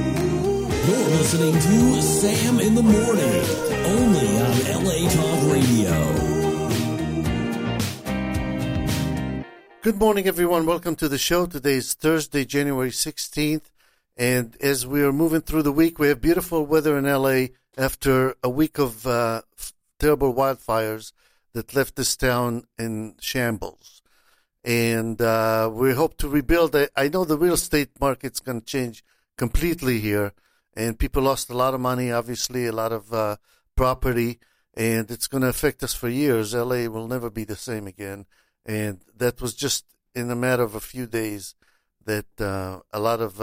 You're listening to Sam in the Morning, only on LA Talk Radio. Good morning, everyone. Welcome to the show. Today is Thursday, January 16th. And as we are moving through the week, we have beautiful weather in LA after a week of terrible wildfires that left this town in shambles. And we hope to rebuild. I know the real estate market's going to change completely here. And people lost a lot of money, obviously, a lot of property. And it's going to affect us for years. LA will never be the same again. And that was just in a matter of a few days that a lot of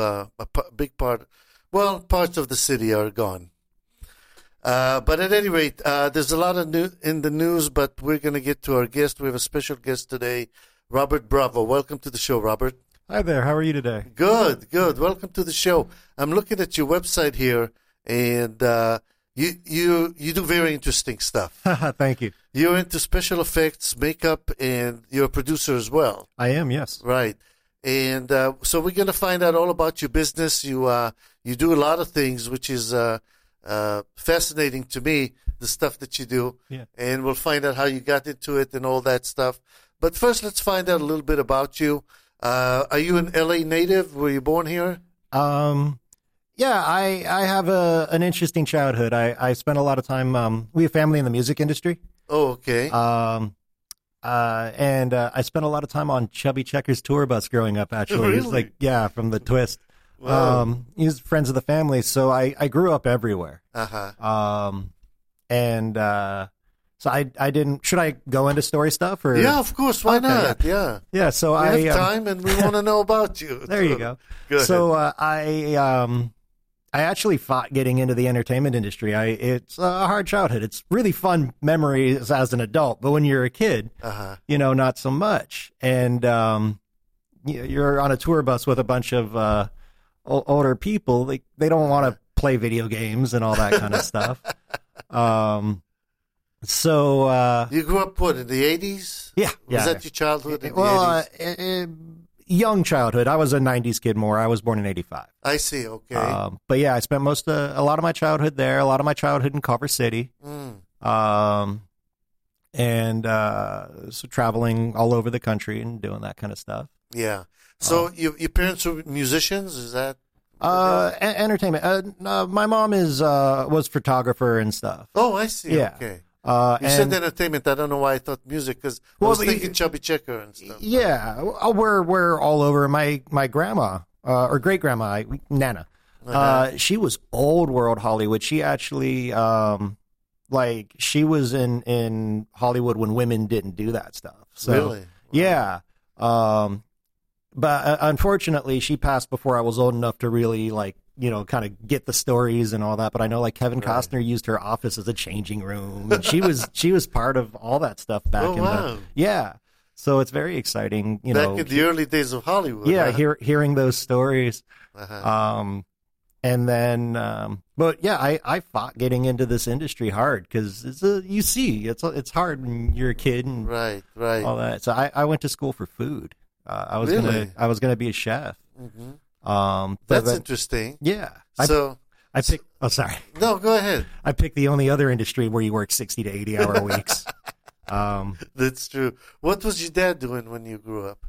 parts of the city are gone. But at any rate, there's a lot of in the news, but we're going to get to our guest. We have a special guest today, Robert Bravo. Welcome to the show, Robert. Hi there. How are you today? Good. Welcome to the show. I'm looking at your website here, and you do very interesting stuff. Thank you. You're into special effects, makeup, and you're a producer as well. I am, yes. Right. And so we're going to find out all about your business. You do a lot of things, which is fascinating to me, the stuff that you do. Yeah. And we'll find out how you got into it and all that stuff. But first, let's find out a little bit about you. Are you an LA native? Were you born here? Yeah, I have an interesting childhood. I spent a lot of time, we have family in the music industry. Oh, okay. And I spent a lot of time on Chubby Checker's tour bus growing up, actually. Really? It's like, yeah, from the Twist. Wow. He's friends of the family, so I grew up everywhere. Uh-huh. So I didn't, should I go into story stuff? Or? Yeah, of course. Why Okay, not? Yeah. Yeah, so We have time, and we want to know about you. There you go. Go ahead. So I actually fought getting into the entertainment industry. It's a hard childhood. It's really fun memories as an adult, but when you're a kid, not so much. And you're on a tour bus with a bunch of older people. They don't want to play video games and all that kind of stuff. So you grew up, what, in the 80s? Yeah. Was that your childhood in the Well, 80s? Young childhood. I was a 90s kid more. I was born in 85. I see, okay. But yeah, I spent a lot of my childhood there, a lot of my childhood in Culver City. So traveling all over the country and doing that kind of stuff. Yeah. So your parents were musicians? Is that? Entertainment. My mom was photographer and stuff. Oh, I see. Yeah. Okay. You said entertainment. I don't know why I thought music, because I was thinking Chubby Checker and stuff. Yeah, we're all over. My grandma or great grandma, Nana, she was old world Hollywood. She actually she was in Hollywood when women didn't do that stuff. So, really? Wow. Yeah. But unfortunately, she passed before I was old enough to really kind of get the stories and all that. But I know Kevin Costner used her office as a changing room, and she was part of all that stuff back in the So it's very exciting, back in the early days of Hollywood. Yeah, hearing those stories. And then, but yeah, I fought getting into this industry hard because it's hard when you're a kid and right all that. So I went to school for food. I was gonna be a chef. Mm-hmm. That's interesting. Yeah. I picked. Oh, sorry. No, go ahead. I picked the only other industry where you work 60 to 80-hour weeks. That's true. What was your dad doing when you grew up?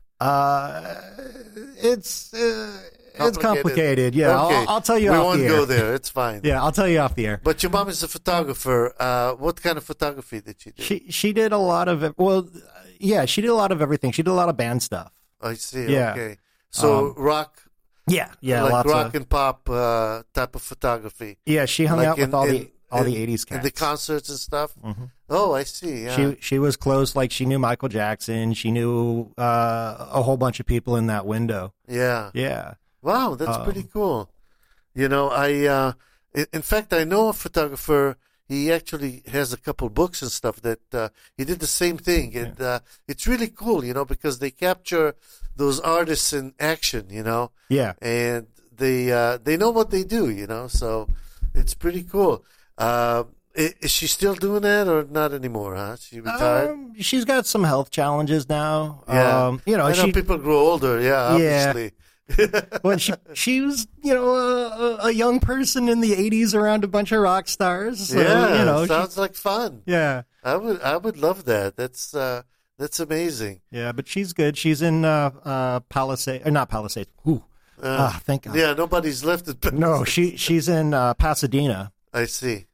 It's complicated. Yeah, okay. I'll tell you off the air. We won't go there. It's fine. Yeah, I'll tell you off the air. But your mom is a photographer. What kind of photography did she do? She did a lot of it. Well, yeah, she did a lot of everything. She did a lot of band stuff. I see. Yeah. Okay. So rock. Yeah. Like rock and pop type of photography. Yeah, she hung out with all the 80s cats. And the concerts and stuff. Mm-hmm. Oh, I see. Yeah. She was close. She knew Michael Jackson. She knew a whole bunch of people in that window. Yeah. Yeah. Wow, that's pretty cool. I in fact, I know a photographer. He actually has a couple books and stuff that he did the same thing. And it's really cool, because they capture those artists in action, Yeah. And they know what they do, so it's pretty cool. Is she still doing that or not anymore, huh? She retired? She's got some health challenges now. Yeah. I know people grow older, obviously. Well, she was, a young person in the 80s around a bunch of rock stars. So, sounds like fun. Yeah. I would love that. That's amazing. Yeah, but she's good. She's in Palisades, or not Palisades. Ooh. Thank God. Yeah, nobody's left at Palisades. No, she's in Pasadena. I see.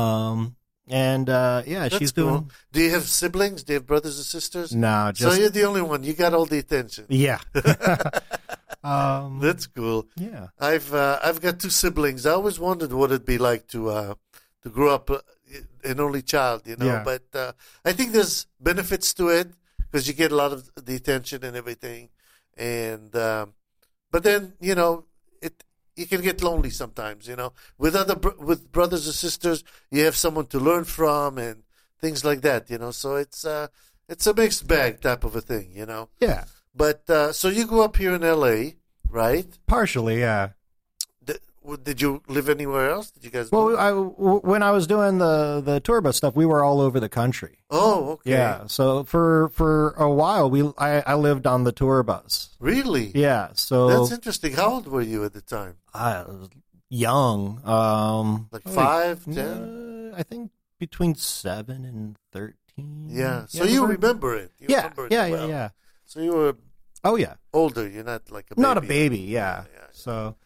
She's doing. Cool. Do you have siblings? Do you have brothers and sisters? No, so you're the only one. You got all the attention. Yeah. That's cool. Yeah. I've got two siblings. I always wondered what it'd be like to grow up an only child. Yeah. But I think there's benefits to it because you get a lot of the attention and everything, and but then you can get lonely sometimes, with brothers and sisters, you have someone to learn from and things like that, so it's a mixed bag type of a thing, Yeah. But, so you grew up here in LA, right? Partially, yeah. Did you live anywhere else? Did you guys move? When I was doing the tour bus stuff, we were all over the country. Oh, okay. Yeah, so for a while, I lived on the tour bus. Really? Yeah, so... That's interesting. How old were you at the time? I was young. Like 5, 10? I think between 7 and 13. Yeah, so you remember it. You remember it well. Yeah. So you were older. You're not like a baby. Not a baby, yeah. So,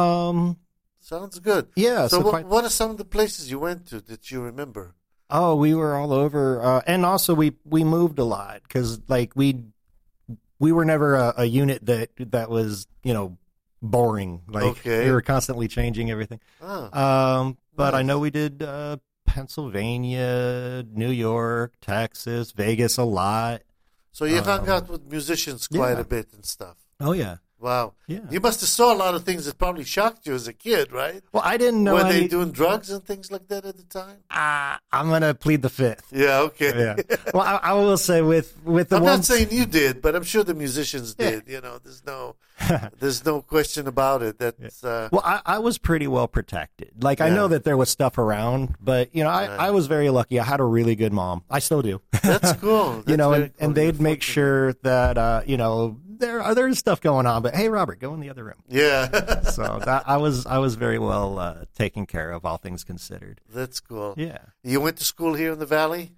sounds good. Yeah. So what are some of the places you went to that you remember? Oh, we were all over. And also we moved a lot because like we were never a unit that was, boring. Like we were constantly changing everything. But nice. I know we did Pennsylvania, New York, Texas, Vegas a lot. So you hung out with musicians quite a bit and stuff. Oh, yeah. Wow. Yeah. You must have saw a lot of things that probably shocked you as a kid, right? Well, I didn't know. Were they doing drugs and things like that at the time? I'm going to plead the fifth. Yeah, okay. Yeah. Well, I will say with the I'm not saying you did, but I'm sure the musicians did. There's no question about it. That's well, I was pretty well protected. Like I know that there was stuff around, but I was very lucky. I had a really good mom. I still do. That's cool. That's and cool. they'd make sure that there's stuff going on, but hey, Robert, go in the other room. Yeah. So that I was very well taken care of, all things considered. That's cool. Yeah. You went to school here in the Valley?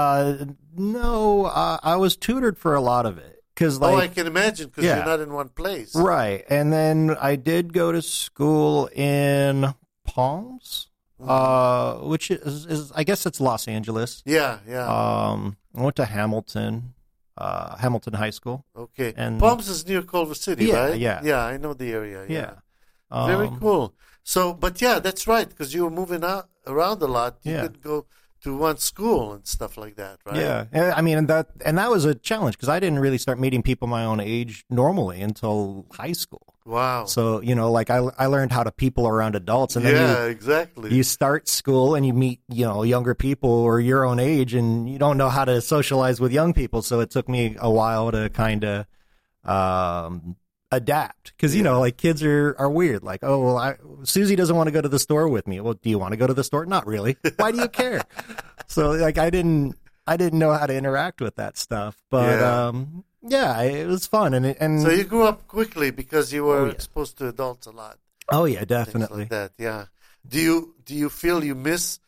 No, I was tutored for a lot of it. I can imagine because you're not in one place. Right. And then I did go to school in Palms, which is I guess it's Los Angeles. Yeah. I went to Hamilton High School. Okay. And Palms is near Culver City, right? Yeah. Yeah, I know the area. Yeah. Very cool. So, but that's right, because you were moving around a lot. You could go to one school and stuff like that, right? Yeah. I mean, and that was a challenge because I didn't really start meeting people my own age normally until high school. Wow. So, I learned how to people around adults. And then exactly. You start school and you meet, younger people or your own age, and you don't know how to socialize with young people. So it took me a while to kind of adapt because, kids are weird. Like, oh, well, Susie doesn't want to go to the store with me. Well, do you want to go to the store? Not really. Why do you care? So, I didn't know how to interact with that stuff. But, it was fun. And so you grew up quickly because you were exposed to adults a lot. Oh yeah, definitely. Things like that, yeah. Do you feel you missed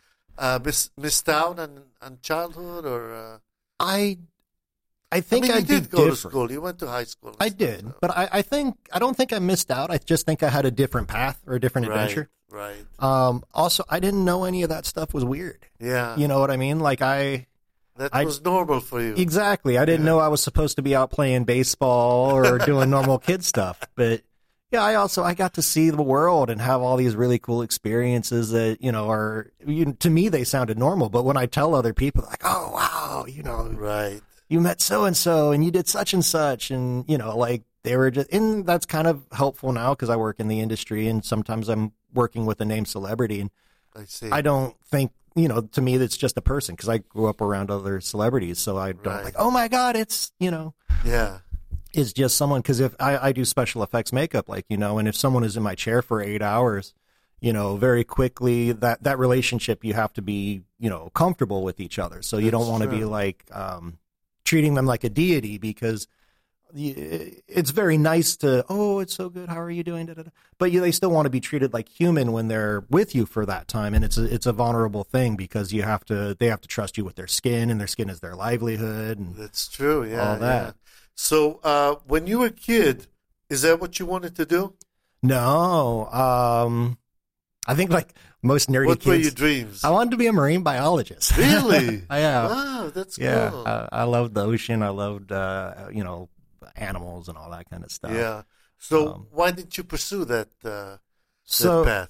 out on childhood or? I think I did go to school. You went to high school. I did, but I don't think I missed out. I just think I had a different path or a different adventure. Right. Also, I didn't know any of that stuff was weird. Yeah. You know what I mean? Like That was normal for you. Exactly. I didn't know I was supposed to be out playing baseball or doing normal kid stuff. But yeah, I got to see the world and have all these really cool experiences that, to me, they sounded normal. But when I tell other people, like, oh, wow, right. You met so-and-so and you did such and such. And, they were just, and that's kind of helpful now because I work in the industry and sometimes I'm working with a named celebrity. And I see. I don't think, to me, that's just a person because I grew up around other celebrities. So I don't like, oh my God, it's, Yeah. It's just someone, because if I do special effects makeup, and if someone is in my chair for 8 hours, very quickly that relationship, you have to be, comfortable with each other. So you don't want to be like, treating them like a deity because it's very nice to, oh, it's so good. How are you doing? Da, da, da. But they still want to be treated like human when they're with you for that time. And it's a vulnerable thing because they have to trust you with their skin, and their skin is their livelihood. And that's true. Yeah. All that. Yeah. So, when you were a kid, is that what you wanted to do? No. I think like most nerdy what kids. What were your dreams? I wanted to be a marine biologist. Really? Yeah. Wow, that's cool. Yeah. I loved the ocean. I loved, animals and all that kind of stuff. Yeah. So why didn't you pursue that path?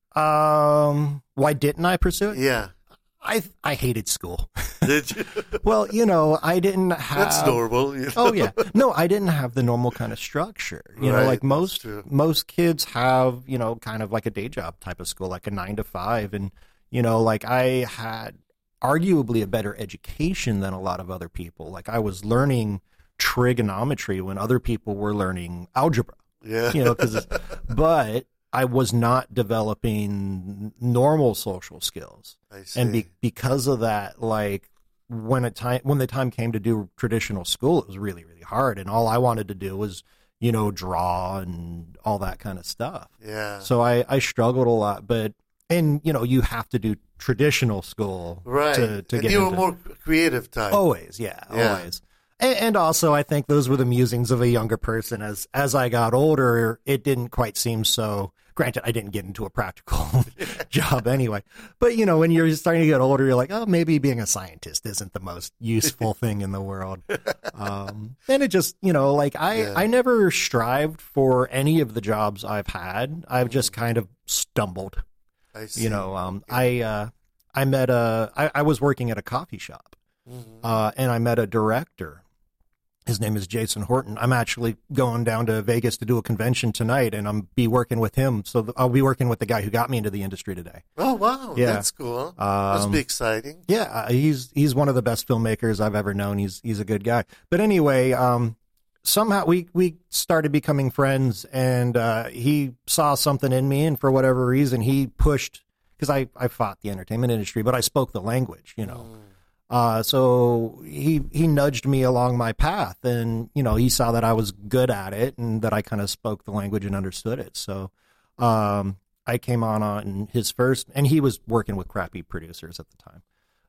Why didn't I pursue it? Yeah. I hated school. Did you? Well, I didn't have. That's normal. Oh yeah, no, I didn't have the normal kind of structure. Like most kids have, kind of like a day job type of school, like a 9 to 5, and like I had arguably a better education than a lot of other people. Like I was learning trigonometry when other people were learning algebra. Yeah. But I was not developing normal social skills. I see. And because of that, like when the time came to do traditional school, it was really, really hard. And all I wanted to do was, draw and all that kind of stuff. Yeah. So I struggled a lot, and you have to do traditional school. Right. To and get you were into, more creative type. Always. Yeah. Always. And also, I think those were the musings of a younger person. As I got older, it didn't quite seem so. Granted, I didn't get into a practical job anyway. But, when you're starting to get older, you're like, oh, maybe being a scientist isn't the most useful thing in the world. And it just, I never strived for any of the jobs I've had. I've just kind of stumbled. I see. I was working at a coffee shop, and I met a director. His name is Jason Horton. I'm actually going down to Vegas to do a convention tonight, and I'll be working with him. So I'll be working with the guy who got me into the industry today. Oh, wow. Yeah. That's cool. Must be exciting. Yeah. He's one of the best filmmakers I've ever known. He's a good guy. But anyway, somehow we started becoming friends, and he saw something in me, and for whatever reason, he pushed, because I fought the entertainment industry, but I spoke the language, So he nudged me along my path, and, he saw that I was good at it and that I kind of spoke the language and understood it. So I came on his first, and he was working with crappy producers at the time.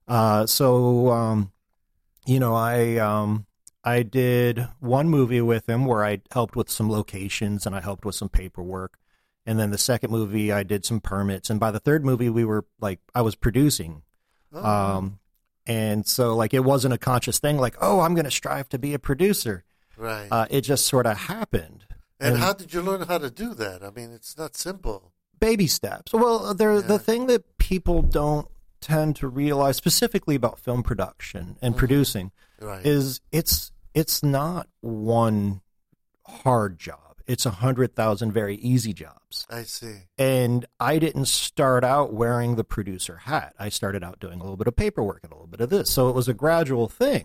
I did one movie with him where I helped with some locations and I helped with some paperwork. And then the second movie, I did some permits. And by the third movie, I was producing. Oh. And so, it wasn't a conscious thing, I'm going to strive to be a producer. Right. It just sort of happened. And how did you learn how to do that? I mean, it's not simple. Baby steps. Well, the thing that people don't tend to realize, specifically about film production and producing, is it's not one hard job. It's 100,000 very easy jobs. I see. And I didn't start out wearing the producer hat. I started out doing a little bit of paperwork and a little bit of this. So it was a gradual thing.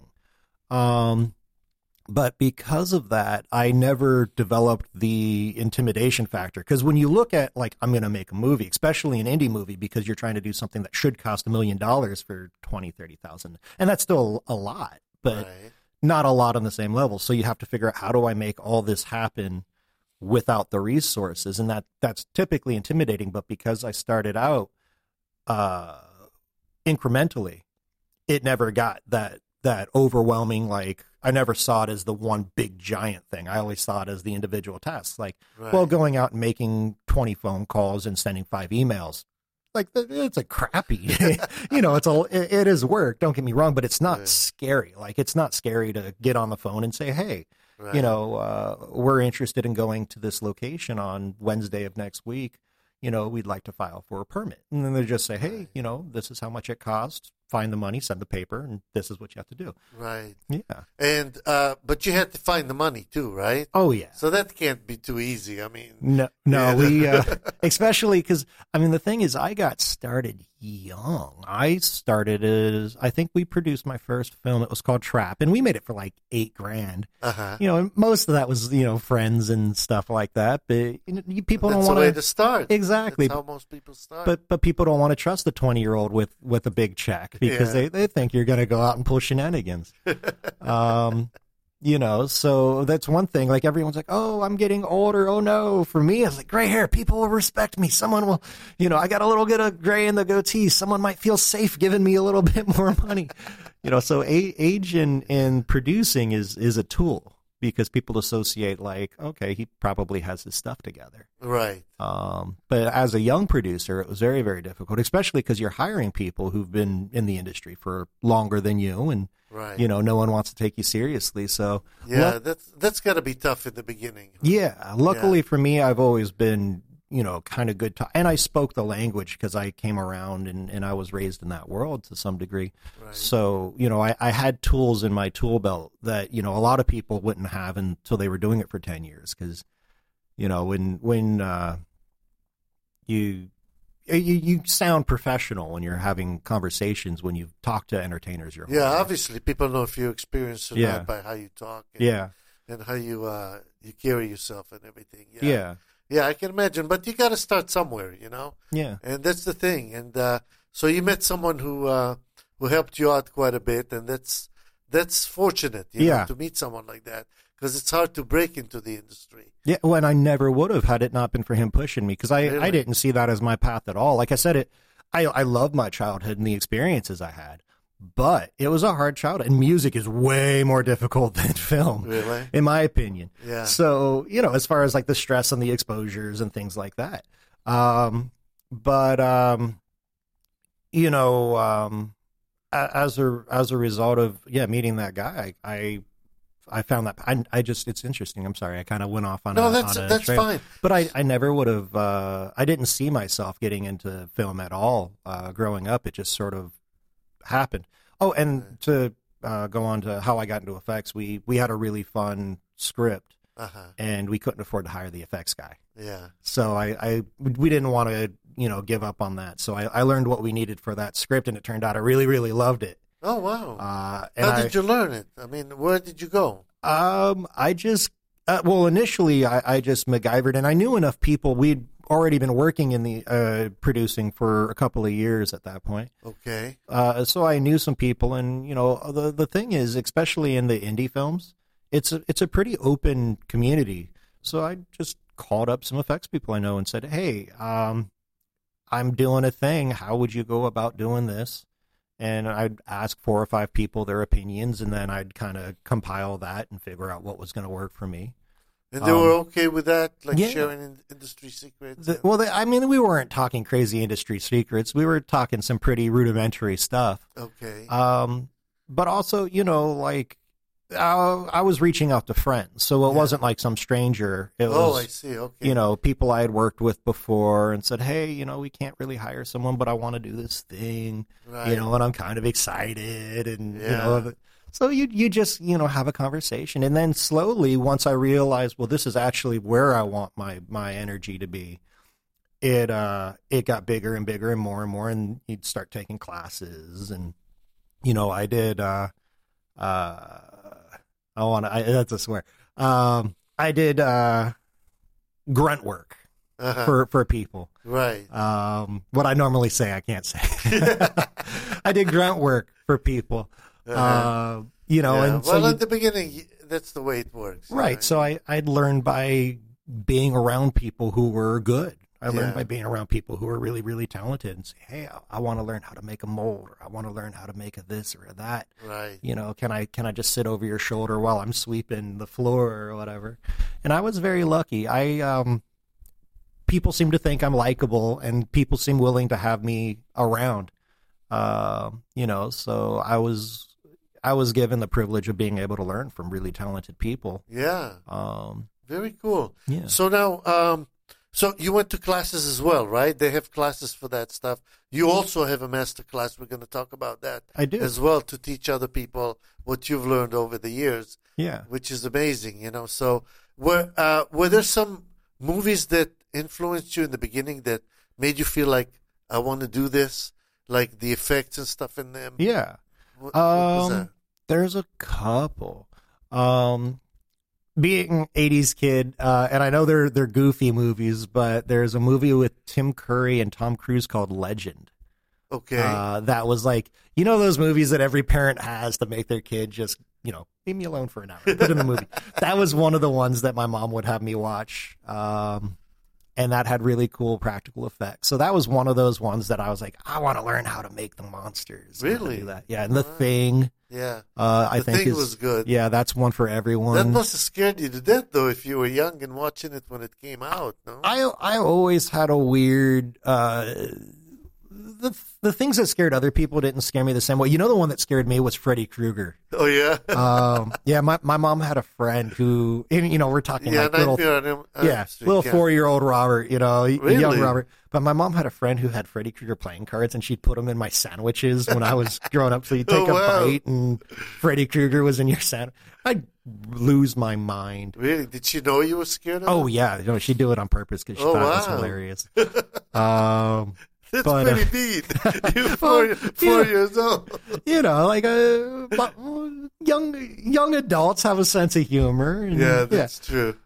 But because of that, I never developed the intimidation factor. Because when you look at, I'm going to make a movie, especially an indie movie, because you're trying to do something that should cost $1 million for $20,000-$30,000. And that's still a lot, but not a lot on the same level. So you have to figure out, how do I make all this happen without the resources? And that's typically intimidating. But because I started out incrementally, it never got that overwhelming, I never saw it as the one big giant thing. I always saw it as the individual tasks, going out and making 20 phone calls and sending 5 emails. It's a crappy, it is work, don't get me wrong, but it's not scary. It's not scary to get on the phone and say, hey, we're interested in going to this location on Wednesday of next week. We'd like to file for a permit. And then they just say, hey, this is how much it costs. Find the money, send the paper, and this is what you have to do. Right. Yeah. And, but you had to find the money too, right? Oh, yeah. So that can't be too easy. I mean. No, we, especially because, the thing is, I got started young. I think we produced my first film. It was called Trap, and we made it for $8,000. Uh-huh. And most of that was, friends and stuff like that. But people don't want to. That's the way to start. Exactly. That's how most people start. But people don't want to trust the 20-year-old with a big check because they think you're going to go out and pull shenanigans. So that's one thing. Like everyone's like, oh, I'm getting older. Oh no. For me, it's like gray hair. People will respect me. Someone will, I got a little bit of gray in the goatee. Someone might feel safe giving me a little bit more money. So age in producing is a tool because people associate like, okay, he probably has his stuff together. Right. But as a young producer, it was very, very difficult, especially because you're hiring people who've been in the industry for longer than you. And, right. No one wants to take you seriously. So yeah, that's got to be tough in the beginning. Yeah. Luckily for me, I've always been, kind of good. And I spoke the language because I came around and I was raised in that world to some degree. Right. So, I had tools in my tool belt that, a lot of people wouldn't have until they were doing it for 10 years. Because, when you sound professional when you're having conversations, when you talk to entertainers. Obviously people know if you're experienced or not by how you talk. And how you carry yourself and everything. Yeah, I can imagine. But you got to start somewhere, Yeah. And that's the thing. And so you met someone who helped you out quite a bit, and that's fortunate, to meet someone like that, because it's hard to break into the industry. Yeah, well, and I never would have had it not been for him pushing me, because I didn't see that as my path at all. Like I said, I love my childhood and the experiences I had, but it was a hard childhood, and music is way more difficult than film, really, in my opinion. Yeah. So, as far as like the stress and the exposures and things like that. As a result of meeting that guy, I found that it's interesting. I'm sorry, I kind of went off on that's trail. fine. But I never would have. I didn't see myself getting into film at all growing up. It just sort of happened. Oh, and to go on to how I got into effects, we had a really fun script, and we couldn't afford to hire the effects guy. Yeah. So we didn't want to give up on that. So I learned what we needed for that script, and it turned out I really, really loved it. Oh, wow. How did you learn it? I mean, where did you go? I just, initially I just MacGyvered, and I knew enough people. We'd already been working in the producing for a couple of years at that point. Okay. So I knew some people, and, the thing is, especially in the indie films, it's a pretty open community. So I just called up some effects people I know and said, hey, I'm doing a thing. How would you go about doing this? And I'd ask 4 or 5 people their opinions, and then I'd kind of compile that and figure out what was going to work for me. And they were okay with that, like sharing industry secrets? We weren't talking crazy industry secrets. We were talking some pretty rudimentary stuff. Okay. But also, I was reaching out to friends, so it wasn't like some stranger. It was, I see. Okay. People I had worked with before and said, hey, we can't really hire someone, but I want to do this thing, right. And I'm kind of excited, and, so you just, have a conversation. And then slowly, once I realized, well, this is actually where I want my energy to be, it got bigger and bigger and more, and you'd start taking classes. And, I did, that's a swear. I did grunt work for people. Right. What I normally say, I can't say. I did grunt work for people. And at the beginning, that's the way it works. Right. So I'd learned by being around people who were good. I learned by being around people who are really, really talented and say, hey, I want to learn how to make a mold, or I want to learn how to make a this or a that. Right. Can I just sit over your shoulder while I'm sweeping the floor or whatever? And I was very lucky. People seem to think I'm likable, and people seem willing to have me around. So I was given the privilege of being able to learn from really talented people. Yeah. Very cool. Yeah. So now, so you went to classes as well, right? They have classes for that stuff. You also have a master class. We're going to talk about that. I do. As well, to teach other people what you've learned over the years. Yeah. Which is amazing, So were there some movies that influenced you in the beginning that made you feel like, I want to do this? Like the effects and stuff in them? Yeah. What was that? There's a couple. Being 80s kid, and I know they're goofy movies, but there's a movie with Tim Curry and Tom Cruise called Legend. Okay. That was like, you know, those movies that every parent has to make their kid just, you know, leave me alone for an hour, put in the movie. That was one of the ones that my mom would have me watch. And that had really cool practical effects. So that was one of those ones that I was like, I want to learn how to make the monsters. Really? Do that. Yeah. And The Thing. Yeah. I think Thing was good. Yeah, that's one for everyone. That must have scared you to death, though, if you were young and watching it when it came out, no? I always had a weird, the things that scared other people didn't scare me the same way. You know, the one that scared me was Freddy Krueger. Oh, yeah? Yeah, my mom had a friend who, you know, we're talking like little 4-year-old Robert, you know, Really? young Robert. But my mom had a friend who had Freddy Krueger playing cards, and she'd put them in my sandwiches when I was growing up. So you'd take a bite, and Freddy Krueger was in your sandwich. I'd lose my mind. Really? Did she know you were scared of it? Oh, yeah. You know, she'd do it on purpose because she thought it was hilarious. That's but, pretty neat. You're 4 years old. You know, like young adults have a sense of humor. And, yeah, that's true.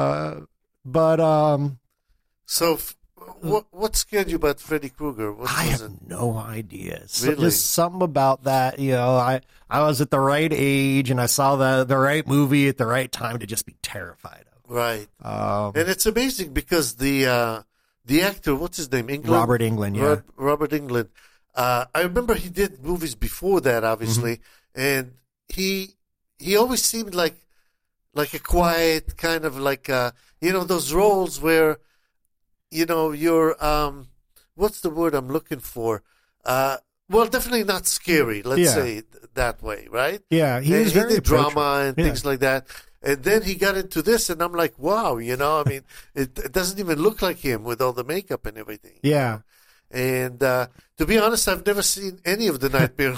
So, what scared you about Freddy Krueger? I have no idea. Really? Just something about that. You know, I was at the right age and I saw the right movie at the right time to just be terrified of. Right. And it's amazing because the actor, what's his name? Englund? Robert Englund, yeah. Robert Englund. I remember he did movies before that, obviously, and he always seemed like a quiet kind of like you know, those roles where, you know, you're what's the word I'm looking for? Well, definitely not scary. Let's say it that way, right? Yeah, he did drama and things like that. And then he got into this, and I'm like, wow, you know, I mean, it doesn't even look like him with all the makeup and everything. Yeah. And to be honest, I've never seen any of the Nightmare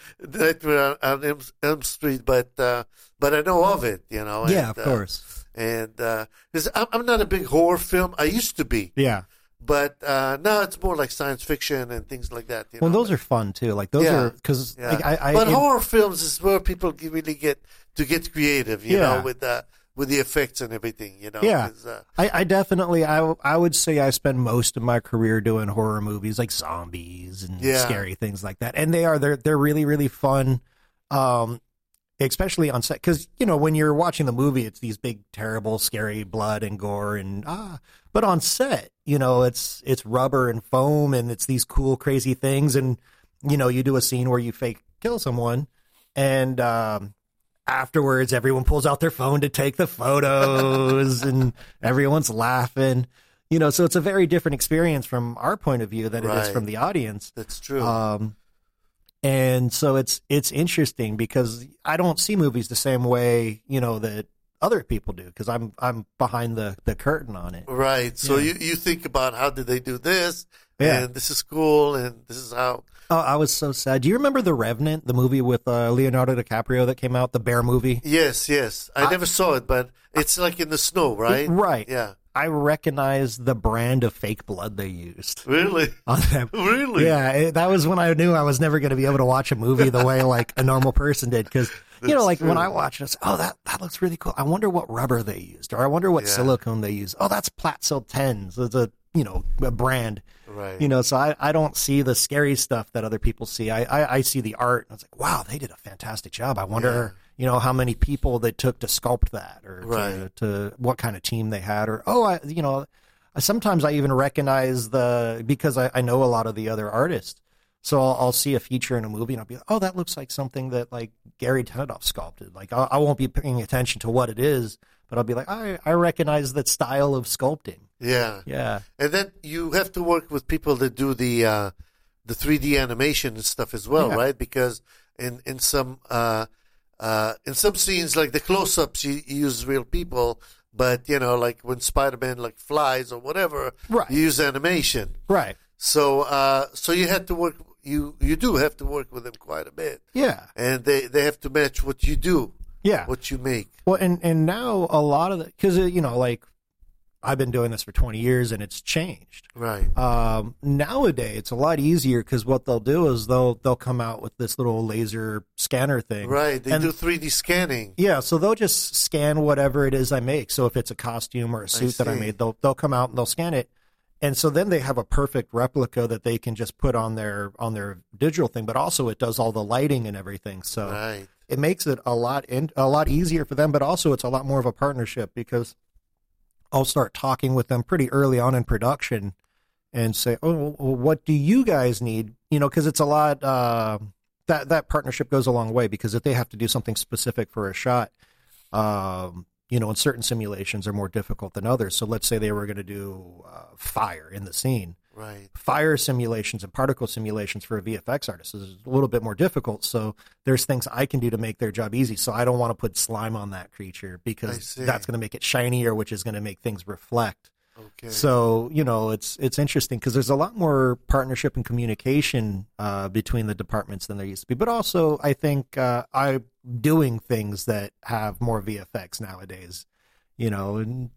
on Elm Street, but I know of it, you know. Yeah, of course. And 'cause I'm not a big horror film. I used to be. Yeah. But now it's more like science fiction and things like that. You well, know? those are fun too. Like those are because but horror films is where people really get creative, you know, with the effects and everything, you know. Yeah, I definitely I would say I spend most of my career doing horror movies like zombies and scary things like that, and they're really really fun. Especially on set, because, you know, when you're watching the movie, it's these big, terrible, scary blood and gore and but on set, you know, it's rubber and foam and it's these cool, crazy things. And, you know, you do a scene where you fake kill someone and afterwards everyone pulls out their phone to take the photos and everyone's laughing, you know, so it's a very different experience from our point of view than it is from the audience. That's true. And so it's interesting because I don't see movies the same way, you know, that other people do because I'm behind the curtain on it. Right. So you think about how did they do this? Yeah. And this is cool and this is how. Oh, I was so sad. Do you remember The Revenant, the movie with Leonardo DiCaprio that came out, the bear movie? Yes. I never saw it, but it's like in the snow, right? Right. Yeah. I recognize the brand of fake blood they used. Really? Really? Yeah, that was when I knew I was never going to be able to watch a movie the way like a normal person did. Because, you know, like when I watched it, that looks really cool. I wonder what rubber they used, or I wonder what silicone they used. Oh, that's Platsil 10s. It's a brand. Right. You know, so I don't see the scary stuff that other people see. I see the art. And I was like, wow, they did a fantastic job. I wonder, you know, how many people they took to sculpt that or to what kind of team they had or, sometimes I even recognize because I know a lot of the other artists. So I'll see a feature in a movie and I'll be like, oh, that looks like something that like Gary Tenedoff sculpted. Like I won't be paying attention to what it is, but I'll be like, I recognize that style of sculpting. Yeah. Yeah. And then you have to work with people that do the 3D animation and stuff as well, right? Because in some scenes, like the close-ups, you use real people, but, you know, like when Spider-Man like flies or whatever, you use animation. Right. So you had to work. You do have to work with them quite a bit. Yeah. And they have to match what you do. Yeah. What you make. Well, and now a lot of because you know, like I've been doing this for 20 years and it's changed. Right. Nowadays it's a lot easier because what they'll do is they'll come out with this little laser scanner thing. Right. They do 3D scanning. Yeah. So they'll just scan whatever it is I make. So if it's a costume or a suit that I made, they'll come out and they'll scan it. And so then they have a perfect replica that they can just put on their digital thing, but also it does all the lighting and everything. So Right. it makes it a lot easier for them, but also it's a lot more of a partnership because I'll start talking with them pretty early on in production and say, oh, well, what do you guys need? You know, because it's a lot, that partnership goes a long way, because if they have to do something specific for a shot, you know, and certain simulations are more difficult than others. So let's say they were going to do fire in the scene. Right. Fire simulations and particle simulations for a VFX artist is a little bit more difficult. So there's things I can do to make their job easy. So I don't want to put slime on that creature because that's going to make it shinier, which is going to make things reflect. Okay. So, you know, it's interesting because there's a lot more partnership and communication between the departments than there used to be. But also, I think I'm doing things that have more VFX nowadays, you know, and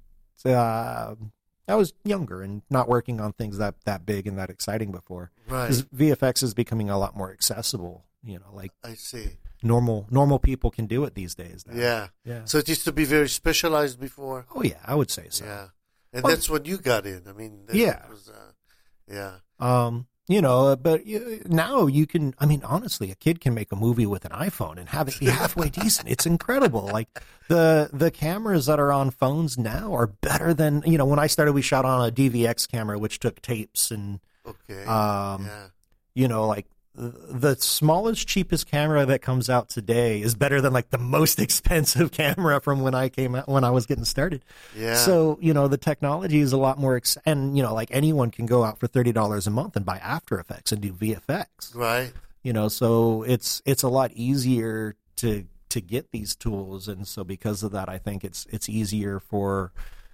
I was younger and not working on things that big and that exciting before. Right. 'Cause VFX is becoming a lot more accessible, you know, like I see. normal people can do it these days now. Yeah. Yeah. So it used to be very specialized before. Oh, yeah, I would say so. Yeah. And that's when you got in. I mean, Yeah. It was, yeah. You know, but now you can, I mean, honestly, a kid can make a movie with an iPhone and have it be halfway decent. It's incredible. Like the cameras that are on phones now are better than, you know, when I started, we shot on a DVX camera, which took tapes and, Okay. you know, like the smallest, cheapest camera that comes out today is better than like the most expensive camera from when I came out, when I was getting started. Yeah. So, you know, the technology is a lot more, and, you know, like anyone can go out for $30 a month and buy After Effects and do VFX. Right. You know, so it's a lot easier to get these tools. And so because of that, I think it's easier for,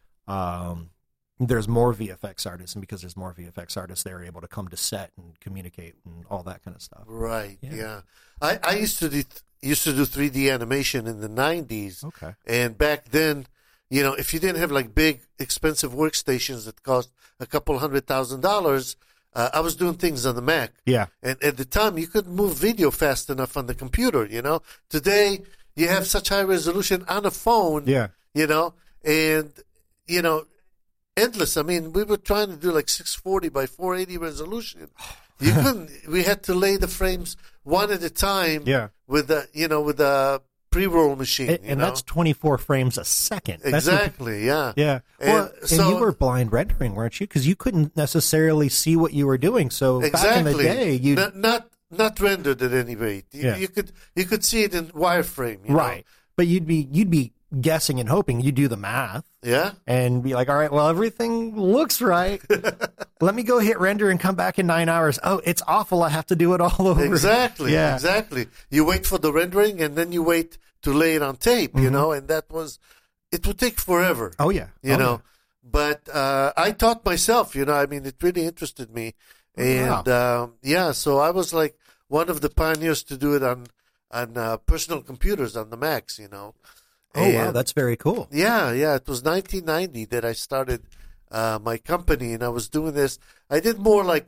there's more VFX artists, and because there's more VFX artists, they're able to come to set and communicate and all that kind of stuff. Right. Yeah. I used to do 3D animation in the 90s. Okay. And back then, you know, if you didn't have like big expensive workstations that cost a couple $100,000, I was doing things on the Mac. Yeah. And at the time, you couldn't move video fast enough on the computer, you know. Today, you have such high resolution on a phone, Yeah. you know, and, you know, endless. I mean, we were trying to do like 640 by 480 resolution. You couldn't. We had to lay the frames one at a time. Yeah. With the pre-roll machine. And that's 24 frames a second. Exactly. Yeah. Yeah. And Well, so- and you were blind rendering, weren't you? Because you couldn't necessarily see what you were doing. So back in the day, you not rendered at any rate. You could see it in wireframe. You right, but you'd be guessing and hoping. You do the math. Yeah. And be like, all right, well, everything looks right. Let me go hit render and come back in 9 hours. Oh, it's awful. I have to do it all over. Exactly. Yeah. Exactly. You wait for the rendering and then you wait to lay it on tape, you know, and it would take forever. Oh, yeah. You know, but I taught myself, you know, I mean, it really interested me. And, so I was like one of the pioneers to do it on personal computers, on the Macs, you know. Oh, wow, that's very cool. Yeah. It was 1990 that I started my company, and I was doing this. I did more like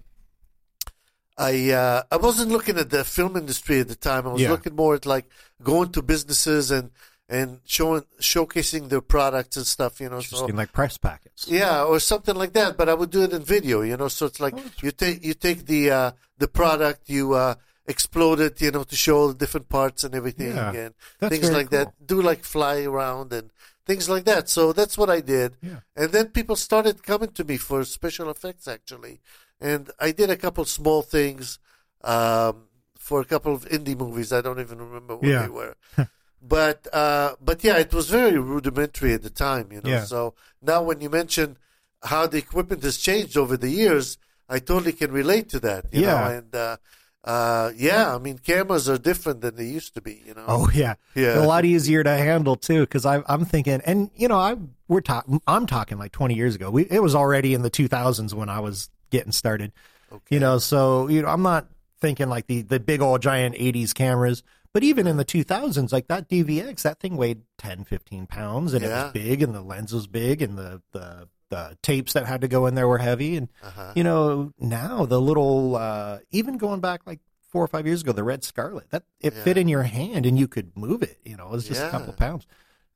I wasn't looking at the film industry at the time. I was looking more at like going to businesses and showcasing their products and stuff, you know. Interesting, like press packets. Yeah, or something like that. But I would do it in video, you know. So it's like you take the product, you explode it, you know, to show the different parts and everything, and things like that. Do like fly around and things like that. So that's what I did. Yeah. And then people started coming to me for special effects, actually. And I did a couple small things for a couple of indie movies. I don't even remember what they were. But yeah, it was very rudimentary at the time, you know. Yeah. So now when you mention how the equipment has changed over the years, I totally can relate to that, you know. And I mean, cameras are different than they used to be, you know. Oh yeah, Yeah. a lot easier to handle too. Because I'm thinking, and you know, I'm talking like 20 years ago. It was already in the 2000s when I was getting started. Okay. You know, so you know, I'm not thinking like the big old giant 80s cameras, but even in the 2000s, like that DVX, that thing weighed 10, 15 pounds, and it was big, and the lens was big, and the tapes that had to go in there were heavy. And, you know, now the little, even going back like 4 or 5 years ago, the Red Scarlet, that it fit in your hand and you could move it, you know, it was just a couple of pounds.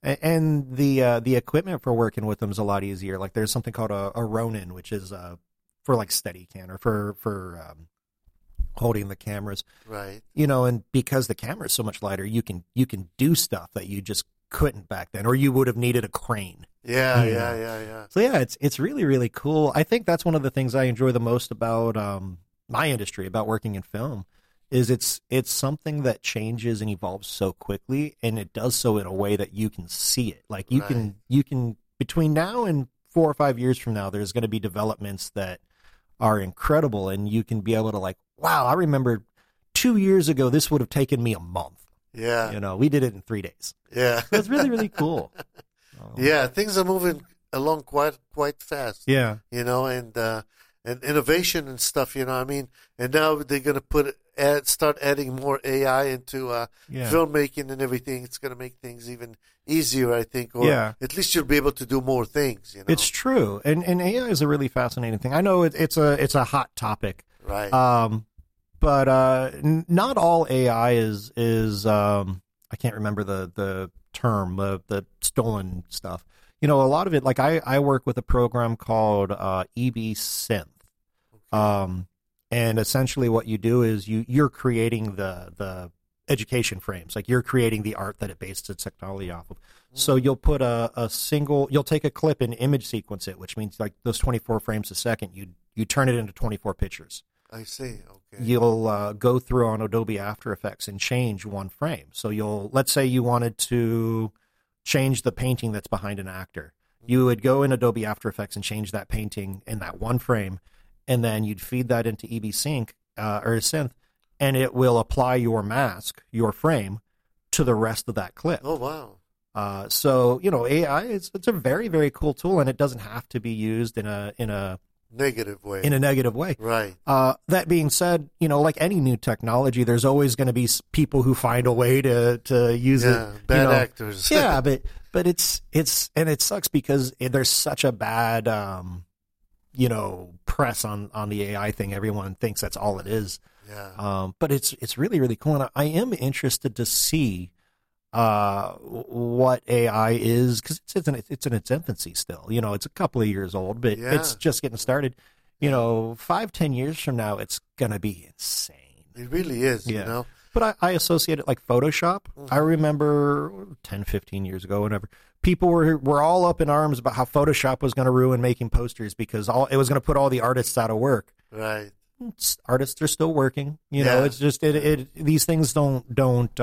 And the equipment for working with them is a lot easier. Like there's something called a Ronin, which is for like Steadicam or for holding the cameras. Right. And because the camera is so much lighter, you can do stuff that you just couldn't back then, or you would have needed a crane. Yeah. So yeah, it's really, really cool. I think that's one of the things I enjoy the most about my industry, about working in film, is it's something that changes and evolves so quickly, and it does so in a way that you can see it. Like you can between now and 4 or 5 years from now, there's going to be developments that are incredible, and you can be able to like, wow, I remember 2 years ago this would have taken me a month. Yeah. We did it in 3 days. Yeah. It's really, really cool. Yeah, things are moving along quite fast. Yeah. And innovation and stuff, I mean, and now they're going to start adding more AI into filmmaking and everything. It's going to make things even easier, I think, or at least you'll be able to do more things, It's true. And AI is a really fascinating thing. I know it's a hot topic. Right. But not all AI is I can't remember the term, the stolen stuff. A lot of it, like I work with a program called EB Synth. And essentially what you do is you're creating the education frames, like you're creating the art that it bases its technology off of. So you'll put you'll take a clip and image sequence it, which means like those 24 frames a second, you turn it into 24 pictures. I see. Okay. You'll go through on Adobe After Effects and change one frame. So let's say you wanted to change the painting that's behind an actor. You would go in Adobe After Effects and change that painting in that one frame, and then you'd feed that into EB Sync or Synth, and it will apply your mask, your frame, to the rest of that clip. Oh, wow. So AI it's a very, very cool tool, and it doesn't have to be used in a negative way. In a negative way. Right. That being said, like any new technology, there's always going to be people who find a way to use it. Bad actors. Yeah, but it's and it sucks because there's such a bad press on the AI thing. Everyone thinks that's all it is. Yeah. But it's really, really cool, and I am interested to see what AI is, because it's in its infancy still. It's a couple of years old, but it's just getting started. 5-10 years from now, it's gonna be insane. It really is. But I associate it like Photoshop. Mm-hmm. I remember 10-15 years ago, whenever people were all up in arms about how Photoshop was going to ruin making posters because it was going to put all the artists out of work. Right. Artists are still working. It's just these things don't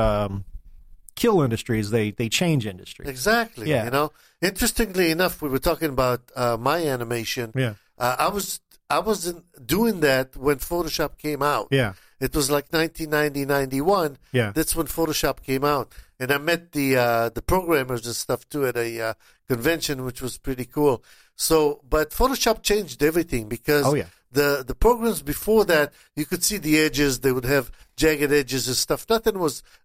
kill industries, they change industries. Exactly. Yeah. Interestingly enough, we were talking about my animation. Yeah. I wasn't doing that when Photoshop came out. Yeah. It was like 1990, 91. Yeah. That's when Photoshop came out. And I met the programmers and stuff too at a convention, which was pretty cool. But Photoshop changed everything because the programs before that, you could see the edges. They would have jagged edges and stuff. Nothing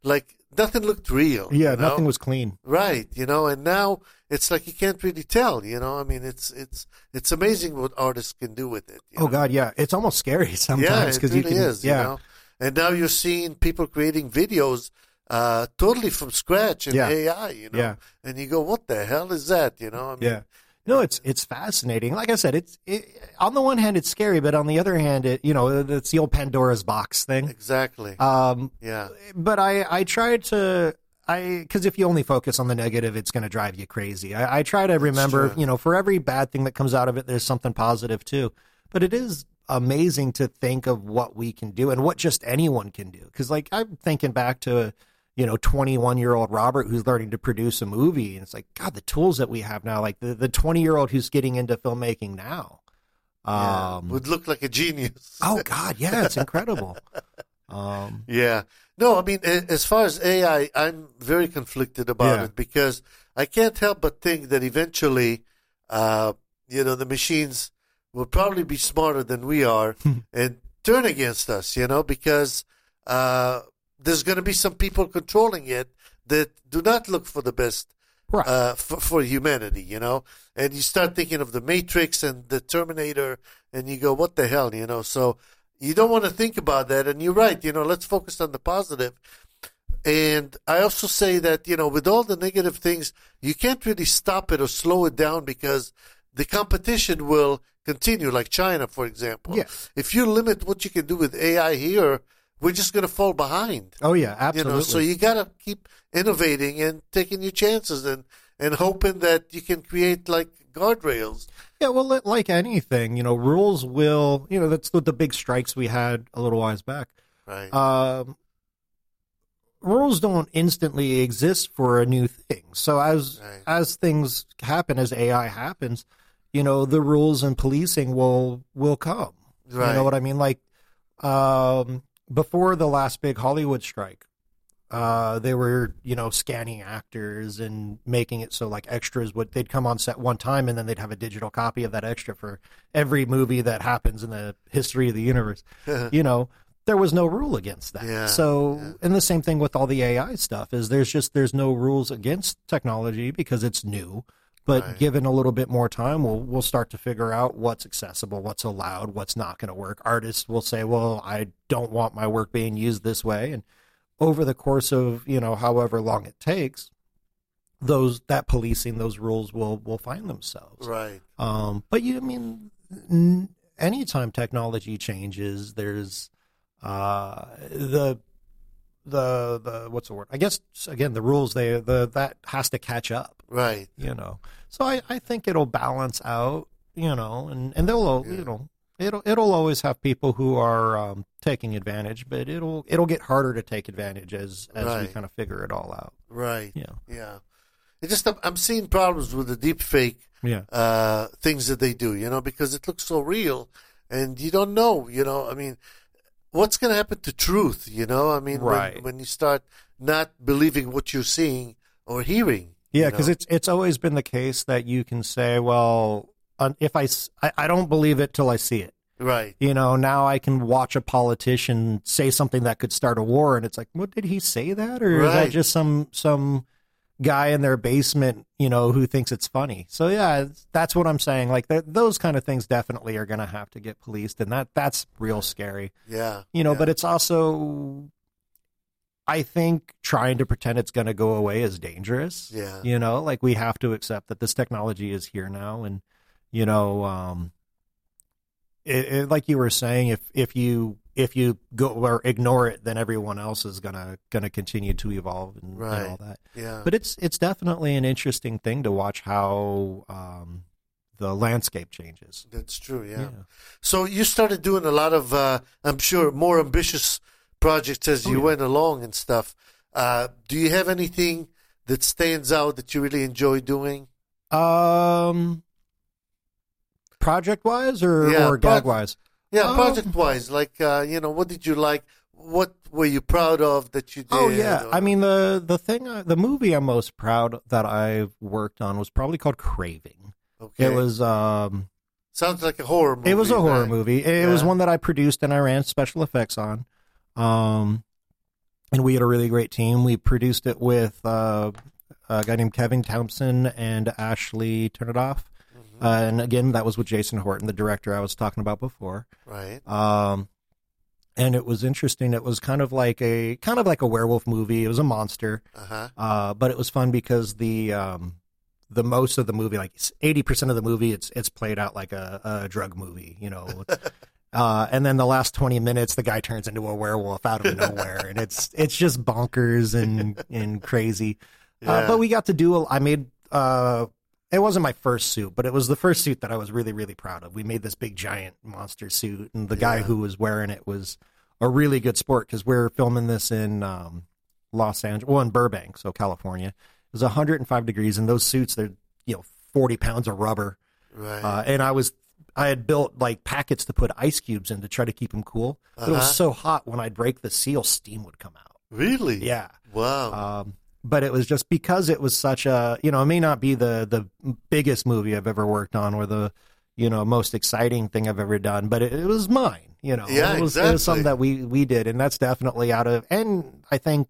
looked real. Yeah, nothing was clean. Right, and now it's like you can't really tell, I mean, it's amazing what artists can do with it. Oh, God, yeah. It's almost scary sometimes. Yeah, it really is, And now you're seeing people creating videos totally from scratch in AI, And you go, what the hell is that, I mean, No, it's fascinating. Like I said, on the one hand it's scary, but on the other hand, it's the old Pandora's box thing. Exactly. Yeah. But I try to, because if you only focus on the negative, it's going to drive you crazy. I try to remember, for every bad thing that comes out of it, there's something positive too. But it is amazing to think of what we can do and what just anyone can do. Because like I'm thinking back to 21-year-old Robert who's learning to produce a movie. And it's like, God, the tools that we have now, like the 20-year-old who's getting into filmmaking now. Would look like a genius. Oh, God, yeah, it's incredible. Yeah. No, I mean, as far as AI, I'm very conflicted about it because I can't help but think that eventually, the machines will probably be smarter than we are and turn against us, because there's going to be some people controlling it that do not look for the best for humanity, and you start thinking of the Matrix and the Terminator and you go, what the hell, so you don't want to think about that. And you're right, let's focus on the positive. And I also say that, with all the negative things, you can't really stop it or slow it down because the competition will continue, like China, for example. Yeah. If you limit what you can do with AI here, we're just going to fall behind. Oh, yeah, absolutely. So you got to keep innovating and taking your chances and hoping that you can create like guardrails. Yeah, well, like anything, rules will, that's what the big strikes we had a little while back. Right. Rules don't instantly exist for a new thing. So as things happen, as AI happens, the rules and policing will come. Right. You know what I mean? Like before the last big Hollywood strike, they were, scanning actors and making it so like extras they'd come on set one time and then they'd have a digital copy of that extra for every movie that happens in the history of the universe. There was no rule against that. Yeah, and the same thing with all the AI stuff is there's no rules against technology because it's new. But given a little bit more time, we'll start to figure out what's accessible, what's allowed, what's not going to work. Artists will say, well, I don't want my work being used this way. And over the course of, however long it takes, that policing, those rules will find themselves. Right. But anytime technology changes, there's the what's the word? I guess again the rules that has to catch up. Right. So I think it'll balance out. And they'll it'll always have people who are taking advantage, but it'll get harder to take advantage as we kind of figure it all out. Right. Yeah. It just I'm seeing problems with the deep fake things that they do. Because it looks so real, and you don't know. What's going to happen to truth, when you start not believing what you're seeing or hearing. Yeah, because it's always been the case that you can say, well, if I don't believe it till I see it. Right. Now I can watch a politician say something that could start a war, and it's like, what, did he say that? Or is that just some guy in their basement, who thinks it's funny? So yeah, that's what I'm saying. Like those kind of things definitely are going to have to get policed, and that's real scary. Yeah. But it's also, I think trying to pretend it's going to go away is dangerous. Yeah. Like we have to accept that this technology is here now, and like you were saying, if you go or ignore it, then everyone else is gonna continue to evolve and all that. Yeah. But it's definitely an interesting thing to watch how the landscape changes. That's true. Yeah. So you started doing a lot of, I'm sure, more ambitious projects as you went along and stuff. Do you have anything that stands out that you really enjoy doing? Project-wise or gag-wise? Yeah, project-wise. Like, what did you like? What were you proud of that you did? Oh, yeah. Or... I mean, the movie I'm most proud that I've worked on was probably called Craving. Okay. It was... sounds like a horror movie. It was a horror movie. It was one that I produced and I ran special effects on. And we had a really great team. We produced it with a guy named Kevin Thompson and Ashley Turnidoff. And again, that was with Jason Horton, the director I was talking about before. Right. And it was interesting. It was kind of like a werewolf movie. It was a monster. But it was fun because the most of the movie, like 80% of the movie, it's played out like a drug movie, and then the last 20 minutes, the guy turns into a werewolf out of nowhere, and it's just bonkers and crazy. But we got to do. I made. It wasn't my first suit, but it was the first suit that I was really, really proud of. We made this big, giant monster suit, and the guy who was wearing it was a really good sport because we're filming this in Los Angeles, well, in Burbank, so California. It was 105 degrees, and those suits, they're 40 pounds of rubber. Right. And I had built like packets to put ice cubes in to try to keep them cool. But it was so hot when I'd break the seal, steam would come out. Really? Yeah. Wow. But it was just because it was such a, it may not be the biggest movie I've ever worked on or the, most exciting thing I've ever done, but it was mine, Yeah, it was something that we did. And that's definitely and I think,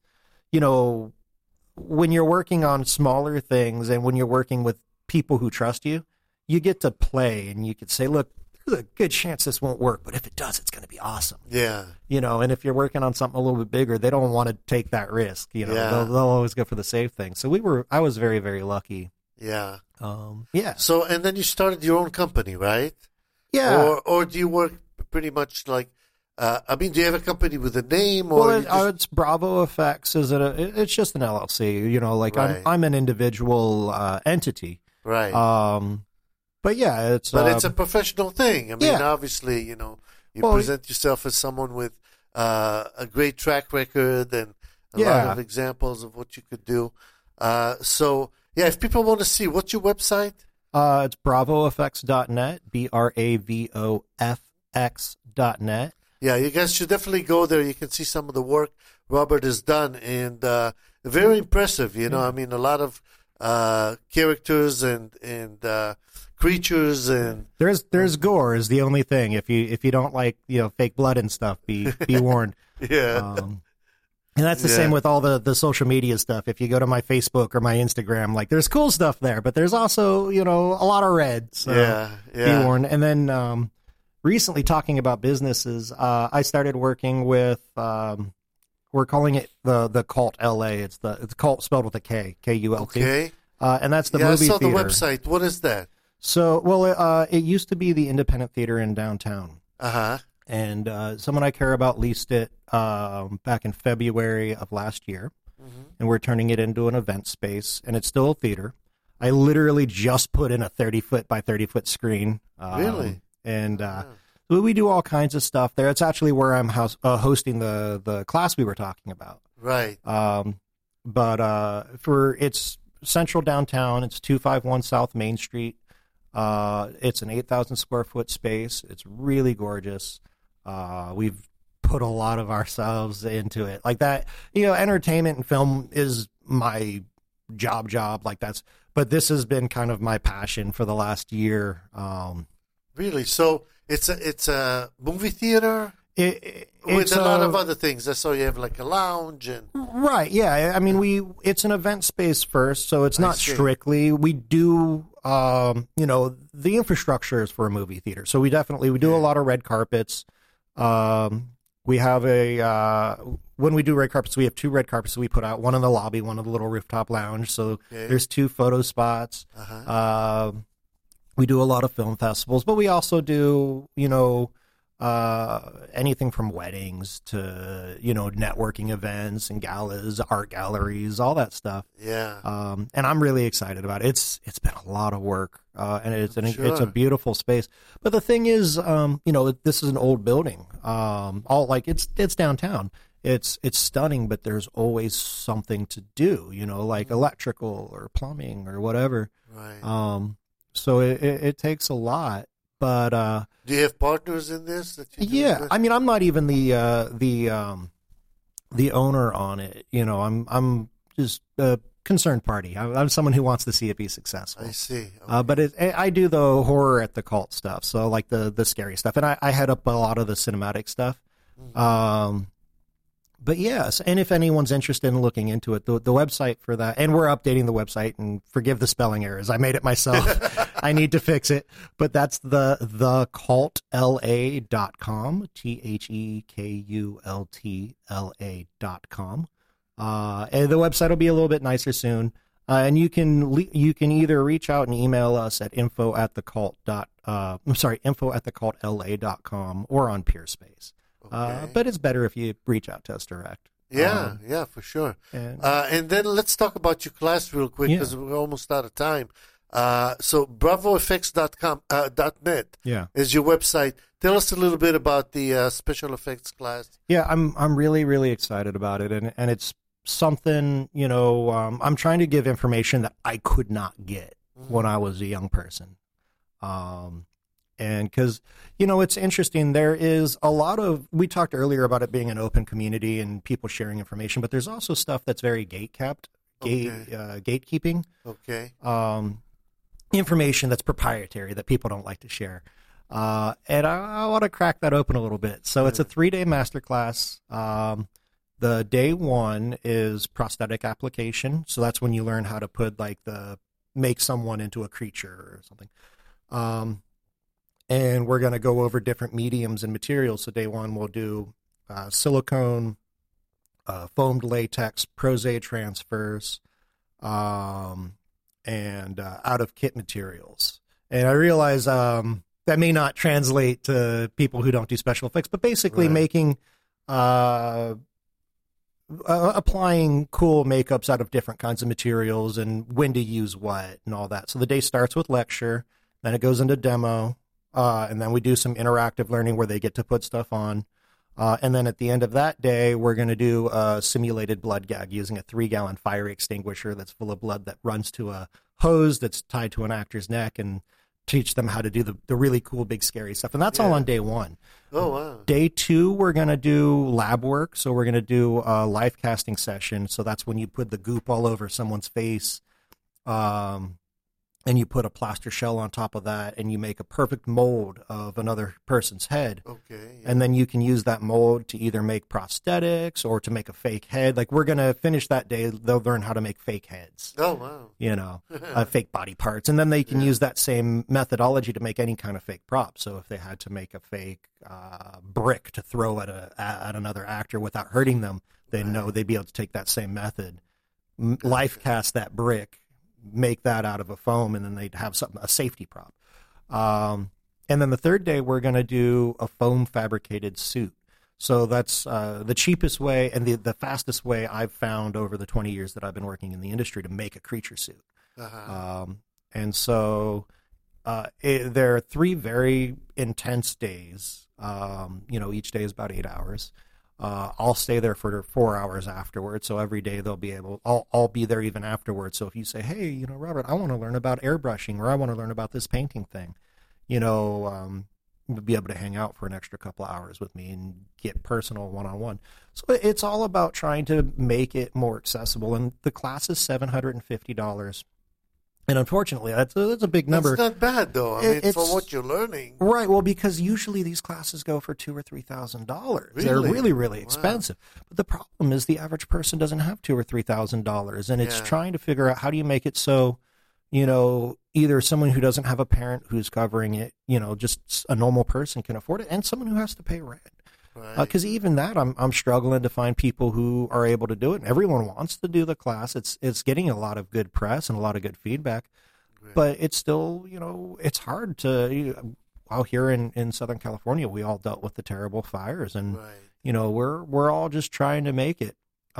when you're working on smaller things and when you're working with people who trust you, you get to play and you could say, look, there's a good chance this won't work, but if it does, it's going to be awesome. Yeah. And if you're working on something a little bit bigger, they don't want to take that risk. They'll always go for the safe thing. So I was very, very lucky. Yeah. Yeah. So, and then you started your own company, right? Yeah. Or do you work pretty much like, do you have a company with a name? It's Bravo Effects. It's just an LLC, Right. I'm an individual entity. Right. But yeah, it's a professional thing. I mean, yeah. obviously, you present yourself as someone with a great track record and a lot of examples of what you could do. So, yeah, if people want to see, what's your website? It's bravoeffects.net, BRAVOFX.net. Yeah, you guys should definitely go there. You can see some of the work Robert has done, and very impressive. I mean, a lot of characters and creatures, and there's gore is the only thing. If you don't like fake blood and stuff, be warned. Yeah. And that's the same with all the social media stuff. If you go to my Facebook or my Instagram, like there's cool stuff there, but there's also a lot of red. So be warned. And then recently, talking about businesses, I started working with we're calling it the Cult LA. It's Cult spelled with a K, K-U-L-T. Okay. And that's the movie theater. I saw the website. What is that? So, it used to be the Independent Theater in downtown. Uh-huh. And someone I care about leased it back in February of last year. Mm-hmm. And we're turning it into an event space. And it's still a theater. I literally just put in a 30-foot by 30-foot screen. Really? And we do all kinds of stuff there. It's actually where I'm hosting the class we were talking about. Right. But it's central downtown. It's 251 South Main Street. It's an 8,000 square foot space. It's really gorgeous. We've put a lot of ourselves into it. Like that, entertainment and film is my job. But this has been kind of my passion for the last year. Really? So it's a movie theater? With a lot of other things. I saw you have like a lounge and right. Yeah. I mean, it's an event space first, so it's not strictly. We do, the infrastructure is for a movie theater, so we do a lot of red carpets. We have when we do red carpets, we have 2 red carpets that we put out, one in the lobby, one in the little rooftop lounge. So there's 2 photo spots. Uh-huh. We do a lot of film festivals, but we also do, anything from weddings to, networking events and galas, art galleries, all that stuff. Yeah. And I'm really excited about it. It's been a lot of work, and it's a beautiful space. But the thing is, this is an old building. It's downtown. It's stunning, but there's always something to do, like electrical or plumbing or whatever. Right. So it takes a lot. But do you have partners in this? I mean, I'm not even the owner on it. I'm just a concerned party. I'm someone who wants to see it be successful. I see. Okay. But I do the horror at the cult stuff, so like the scary stuff, and I head up a lot of the cinematic stuff. Mm-hmm. But yes, and if anyone's interested in looking into it, the website for that, and we're updating the website, and forgive the spelling errors. I made it myself. I need to fix it. But that's thecultla.com, TheKultLA.com. And the website will be a little bit nicer soon. And you can either reach out and email us at info@thecultla.com or on Peerspace. Okay. But it's better if you reach out to us direct. Yeah, for sure. And then let's talk about your class real quick because we're almost out of time. So bravoeffects.net is your website. Tell us a little bit about the special effects class. Yeah, I'm really, really excited about it. And it's something, I'm trying to give information that I could not get when I was a young person. And because, it's interesting, there is a lot of, we talked earlier about it being an open community and people sharing information, but there's also stuff that's very gatekeeping. Okay. Information that's proprietary that people don't like to share. And I want to crack that open a little bit. So it's a 3-day masterclass. The day 1 is prosthetic application. So that's when you learn how to put make someone into a creature or something. and we're going to go over different mediums and materials. So day one, we'll do silicone, foamed latex, Prozade transfers, and out-of-kit materials. And I realize that may not translate to people who don't do special effects, but basically making, applying cool makeups out of different kinds of materials and when to use what and all that. So the day starts with lecture, then it goes into demo, and then we do some interactive learning where they get to put stuff on. And then at the end of that day, we're going to do a simulated blood gag using a 3-gallon fire extinguisher that's full of blood that runs to a hose that's tied to an actor's neck, and teach them how to do the really cool, big, scary stuff. And that's all on day one. Oh, wow. Day two, we're going to do lab work. So we're going to do a life casting session. So that's when you put the goop all over someone's face, and you put a plaster shell on top of that, and you make a perfect mold of another person's head. Okay. Yeah. And then you can use that mold to either make prosthetics or to make a fake head. Like, we're going to finish that day, they'll learn how to make fake heads. Oh, wow. You know, fake body parts. And then they can use that same methodology to make any kind of fake prop. So if they had to make a fake brick to throw at another actor without hurting them, they know they'd be able to take that same method, life cast that brick, make that out of a foam, and then they'd have a safety prop. And then the third day, we're going to do a foam fabricated suit. So that's the cheapest way and the fastest way I've found over the 20 years that I've been working in the industry to make a creature suit. And so there are 3 very intense days. Each day is about 8 hours. I'll stay there for 4 hours afterwards. So every day I'll be there even afterwards. So if you say, hey, Robert, I want to learn about airbrushing, or I want to learn about this painting thing, you'll be able to hang out for an extra couple of hours with me and get personal one-on-one. So it's all about trying to make it more accessible. And the class is $750. And unfortunately, that's a big number. That's not bad, though. I mean, for what you're learning. Right. Well, because usually these classes go for $2,000 or $3,000. Really? They're really, really expensive. But the problem is the average person doesn't have $2,000 or $3,000, and it's trying to figure out how do you make it so, either someone who doesn't have a parent who's covering it, just a normal person can afford it, and someone who has to pay rent. Because even that, I'm struggling to find people who are able to do it. And everyone wants to do the class. It's getting a lot of good press and a lot of good feedback, but it's still, it's hard to. Out here in Southern California, we all dealt with the terrible fires, and we're all just trying to make it.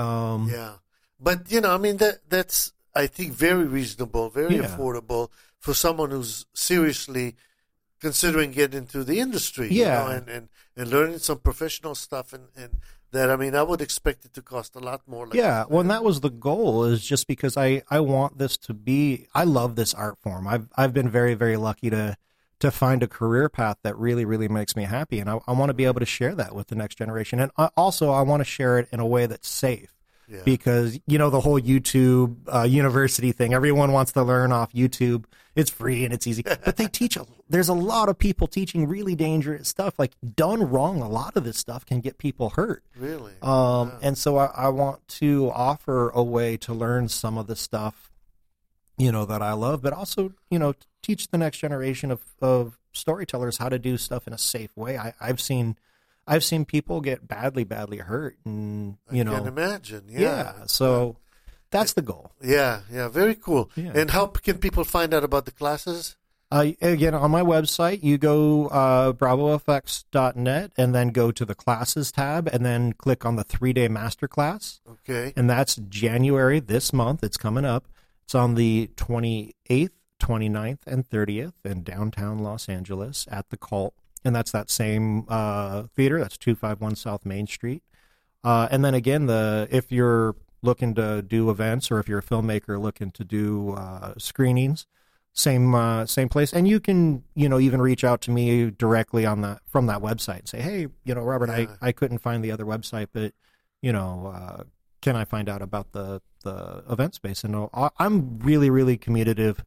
But that's I think very reasonable, very affordable for someone who's seriously considering getting into the industry, and learning some professional stuff, and that, I would expect it to cost a lot more. Well, and that was the goal, is just because I want this to be, I love this art form. I've been very, very lucky to find a career path that really, really makes me happy, and I want to be able to share that with the next generation. And also, I want to share it in a way that's safe. Because, the whole YouTube university thing, everyone wants to learn off YouTube. It's free and it's easy. But they there's a lot of people teaching really dangerous stuff. Like, done wrong, a lot of this stuff can get people hurt. Really? And so I want to offer a way to learn some of the stuff, that I love, but also, teach the next generation of storytellers how to do stuff in a safe way. I've seen people get badly hurt, and I can imagine. So that's the goal. Very cool. And how can people find out about the classes? Again, on my website, you go BravoFX.net, and then go to the classes tab, and then click on the 3-day masterclass. Okay. And that's January this month. It's coming up. It's on the 28th, 29th, and 30th in downtown Los Angeles at the Cult. And that's that same theater. That's 251 South Main Street. And then again, if you're looking to do events, or if you're a filmmaker looking to do screenings, same place. And you can even reach out to me directly from that website and say, hey, Robert, I couldn't find the other website, but can I find out about the event space? And I'm really, really commutative.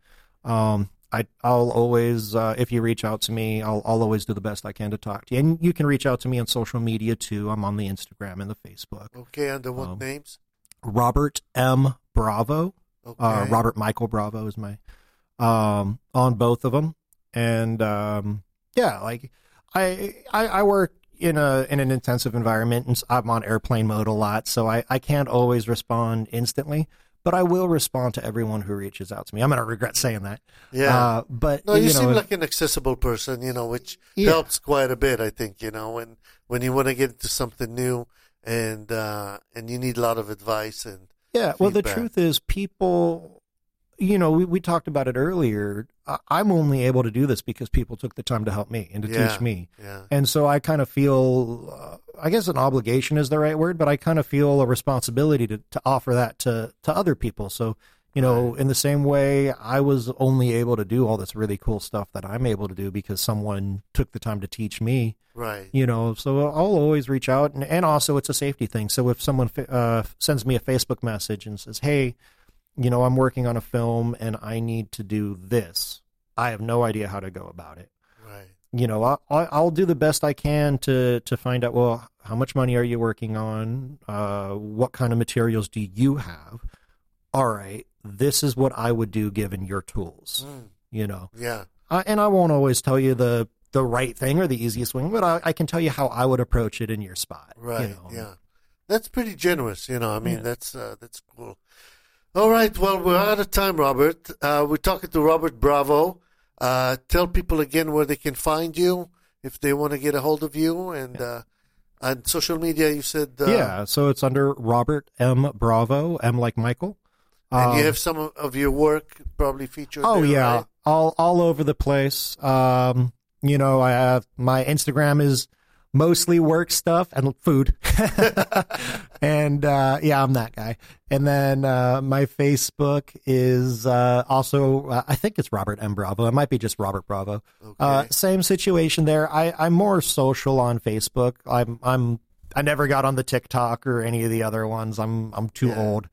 I'll always, if you reach out to me, I'll always do the best I can to talk to you. And you can reach out to me on social media too. I'm on the Instagram and the Facebook. Okay, under what names? Robert M. Bravo. Okay. Robert Michael Bravo is my, on both of them. And, Yeah, like I work in an intensive environment, and I'm on airplane mode a lot, so I can't always respond instantly, but I will respond to everyone who reaches out to me. I'm going to regret saying that. Yeah. But no, you seem like an accessible person, which helps quite a bit, I think, when you want to get into something new and you need a lot of advice and well, the truth is people, we talked about it earlier. I'm only able to do this because people took the time to help me and to teach me. Yeah. And so I kind of feel, I guess an obligation is the right word, but I kind of feel a responsibility to offer that to other people. So, in the same way, I was only able to do all this really cool stuff that I'm able to do because someone took the time to teach me. Right. So I'll always reach out. And also it's a safety thing. So if someone sends me a Facebook message and says, hey, I'm working on a film and I need to do this, I have no idea how to go about it. Right. I'll do the best I can to find out, well, how much money are you working on? What kind of materials do you have? All right, this is what I would do given your tools, Yeah. And I won't always tell you the right thing or the easiest thing, but I can tell you how I would approach it in your spot. Right, yeah. That's pretty generous, that's cool. All right, well, we're out of time, Robert. We're talking to Robert Bravo. Tell people again where they can find you if they want to get a hold of you. And on social media, you said... so it's under Robert M. Bravo, M like Michael. And you have some of your work probably featured there, yeah, right? all over the place. I have my Instagram is mostly work stuff and food. And I'm that guy. And then my Facebook is also I think it's Robert M. Bravo. It might be just Robert Bravo. Okay. Same situation there. I'm more social on Facebook. I never got on the TikTok or any of the other ones. I'm too old.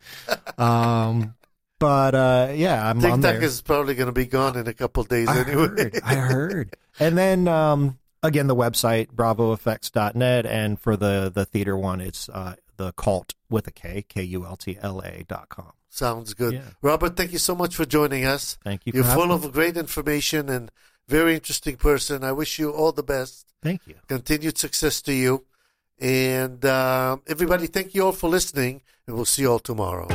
But I'm TikTok on there. is probably going to be gone in a couple of days anyway. I heard. And then again, the website bravoeffects.net, and for the theater one, it's the Cult with a K, KULTLA.com. Sounds good. Yeah. Robert, thank you so much for joining us. Thank you. You're full of great information and very interesting person. I wish you all the best. Thank you. Continued success to you. And everybody, thank you all for listening, and we'll see you all tomorrow.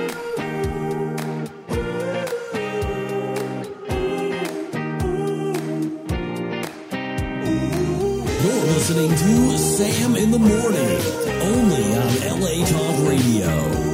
You're listening to Sam in the Morning, only on LA Talk Radio.